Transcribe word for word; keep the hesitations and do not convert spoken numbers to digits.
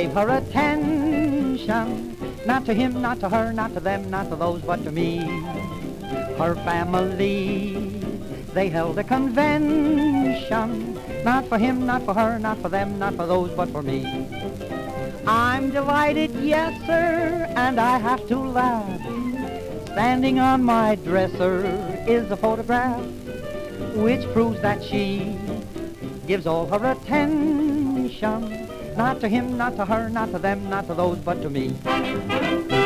gave her attention. Not to him, not to her, not to them, not to those, but to me. Her family, they held a convention. Not for him, not for her, not for them, not for those, but for me. I'm delighted, yes, sir, and I have to laugh. Standing on my dresser is a photograph which proves that she gives all her attention. Not to him, not to her, not to them, not to those, but to me.